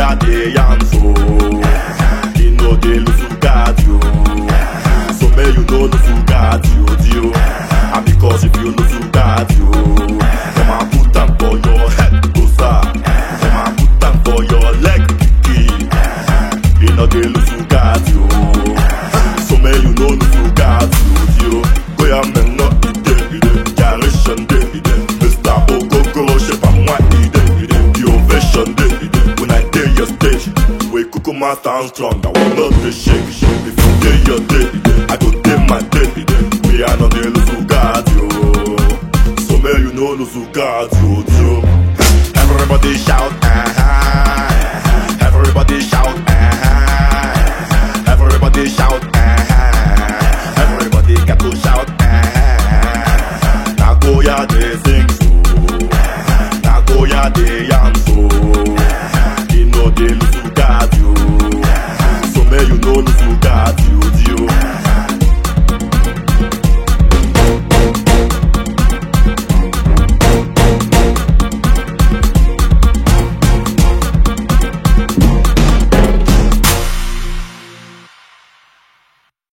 Nagoya de Yanfo. You know they lose God you. So may you know lose God you, dear. And because if you lose God you, them a put them for your head, go sir. Them a put them for your leg, kiki. You know they lose God you. So may you know lose God you, dear. Go ya men no ide, generation de ide. Mr. Ogogo, shape and white ide. The ovation de ide. When I day your stage, we cuckoo man stand strong. I will not be shake. If you day your day, I go day my day. We are not the lose God you. So may you know lose God you. Everybody shout, everybody shout, everybody shout, everybody got to shout, Nagoya de sing so, Nagoya de